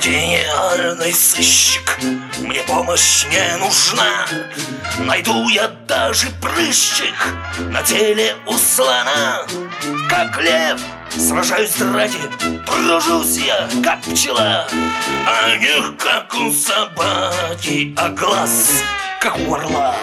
Ordinarный сыщик, мне помощь не нужна. Найду я даже прыщик на теле у слона. Как лев сражаюсь ради, тружусь я, как пчела. А не как у собаки, а глаз, как у орла.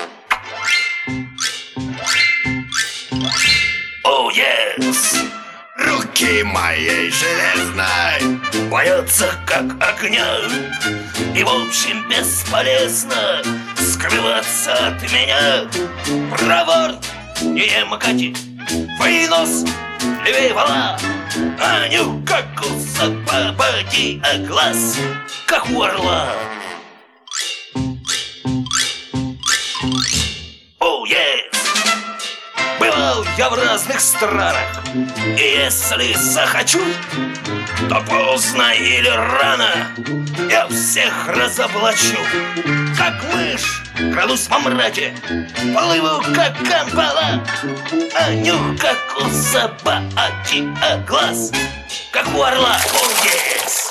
Oh yes! Руки моей железной боятся как огня. И в общем бесполезно скрываться от меня. Проворн, не макати, твой нос левее вала. А нюх как у собаки, а глаз как у орла. Oh yes! Бывал я в разных странах, и если захочу, то поздно или рано я всех разоблачу. Как мышь крадусь во мраке, плыву как камбала. А нюх как у собаки, а глаз как у орла. Oh yes!